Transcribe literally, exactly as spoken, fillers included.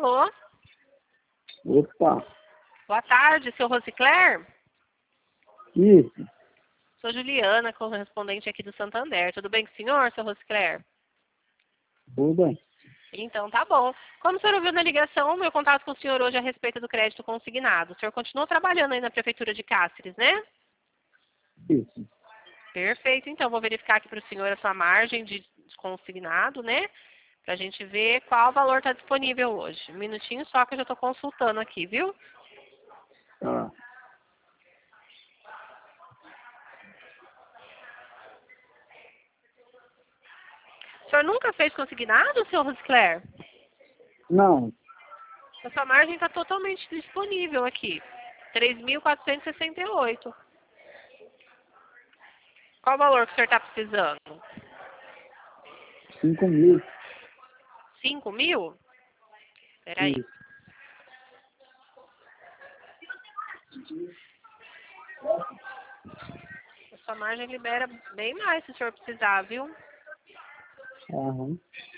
Alô? Opa, Boa tarde, seu Rosicler? isso, Sou Juliana, correspondente aqui do Santander. Tudo bem com o senhor, seu Rosicler? tudo bem. Então, tá bom. Como o senhor ouviu na ligação, meu contato com o senhor hoje é a respeito do crédito consignado. O senhor continua trabalhando aí na Prefeitura de Cáceres, né? Isso. Perfeito. Então, vou verificar aqui para o senhor a sua margem de consignado, né? Para a gente ver qual valor está disponível hoje. Um minutinho só que eu já estou consultando aqui, viu? Tá. O senhor nunca fez consignado, senhor Rosicler? Não, A sua margem está totalmente disponível aqui. três mil quatrocentos e sessenta e oito. Qual o valor que o senhor está precisando? cinco mil. cinco mil? Peraí. Isso. A sua margem libera bem mais se o senhor precisar, viu? Aham.